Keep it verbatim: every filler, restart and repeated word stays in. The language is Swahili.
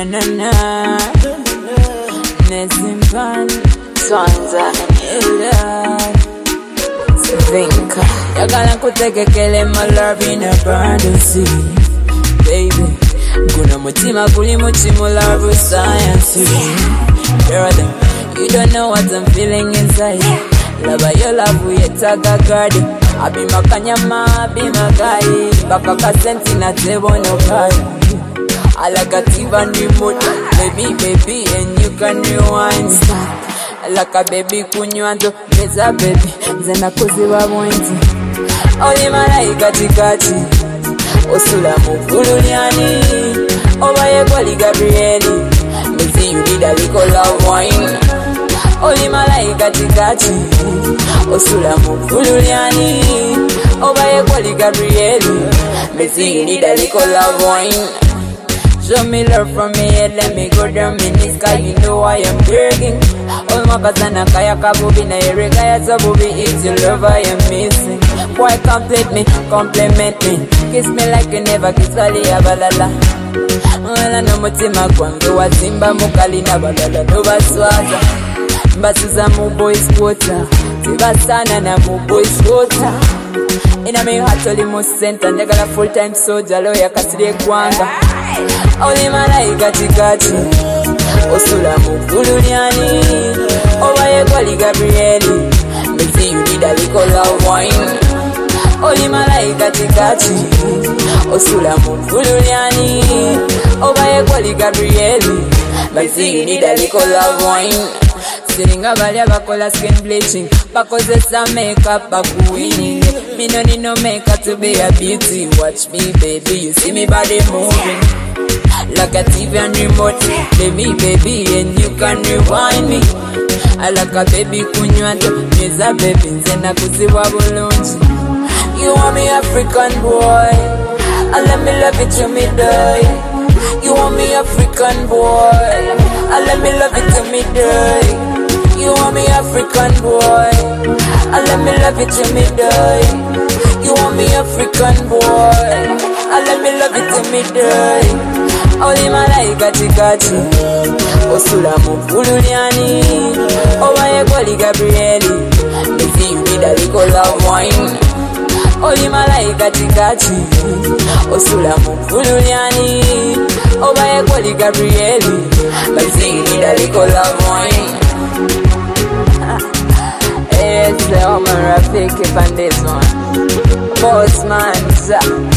na na na Nesimpan Swanza Ila Vinka Yagala kutekekele my love in a brand sea Baby Guna mutima kuli muchimu love science You don't know what I'm feeling inside Love your love we taga guard I be makanyama, I be magai Baka kasenti na tebo no kai I like a T V and remote Baby, baby, and you can rewind I like a baby kunywanto Meza baby, zena kuziwa mwinti Oli malaika chikachi Osula mufululiani Obaye kwali Gabrieli Mezi you need a little love wine Oli malaika chikachi Osula mufululiani Obaye kwali Gabrieli Mezi you need a little love wine Show me love from me head, let me go down in the sky, you know I am begging. All my kasana kaya kabubi na ereka ya sabubi, it's your love I am missing. Boy complete me, compliment me, kiss me like you never kiss Ali abalala. Wala no mutima kwangu wa simba mukali na balala no baswaza. Basuza mu boys quarter, tibasana na mu boys quarter. Ina me hatoli mu center, ndegala full time soldier, lawyer kasire kwanga. Oli malaika chikachi Osula mufululiani Obaye kwali Gabrieli Mezi you need a little love wine Oli malaika chikachi Osula mufululiani Obaye kwali Gabrieli Mezi you need a little love wine Siringa balya bakola skin bleaching Bakozesa makeup bakuwinning Me no need no makeup to be a beauty Watch me baby, you see me body moving Like a T V and remote Baby, baby, and you can rewind me I like a baby kunywanto Meza baby, nzena kuziwa bulunji You want me African boy And let me love it till me die You want me African boy And let me love it till me die You want me African boy And let me love it till me die You want me African boy And let me love it till me die Oli malaika chikachi Osula mufululiani Obaye kwali Gabrieli Mezi you need a little love wine Oli malaika chikachi Osula mufululiani Obaye kwali Gabrieli Mezi you need a little love wine It's the Oman Rafiki on this one Boss man,